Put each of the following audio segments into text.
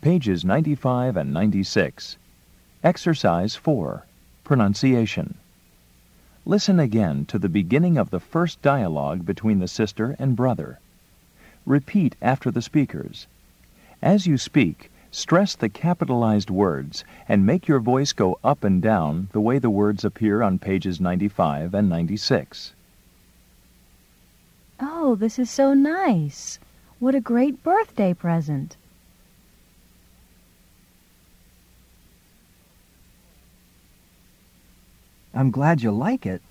Pages 95 and 96. Exercise 4. Pronunciation. Listen again to the beginning of the first dialogue between the sister and brother. Repeat after the speakers. As you speak, stress the capitalized words and make your voice go up and down the way the words appear on pages 95 and 96. Oh, this is so nice. What a great birthday present. I'm glad you like it.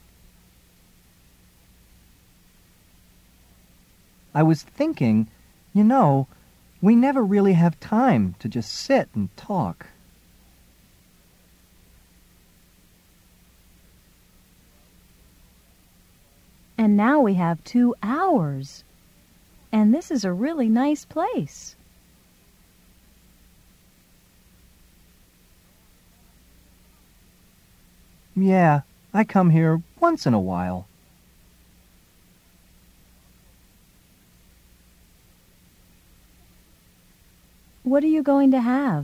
I was thinking, we never really have time to just sit and talk. And now we have 2 hours. And this is a really nice place. Yeah, I come here once in a while. What are you going to have?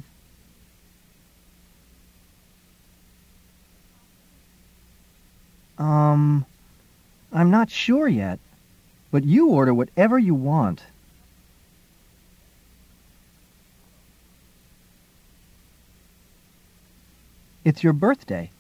I'm not sure yet, but you order whatever you want. It's your birthday.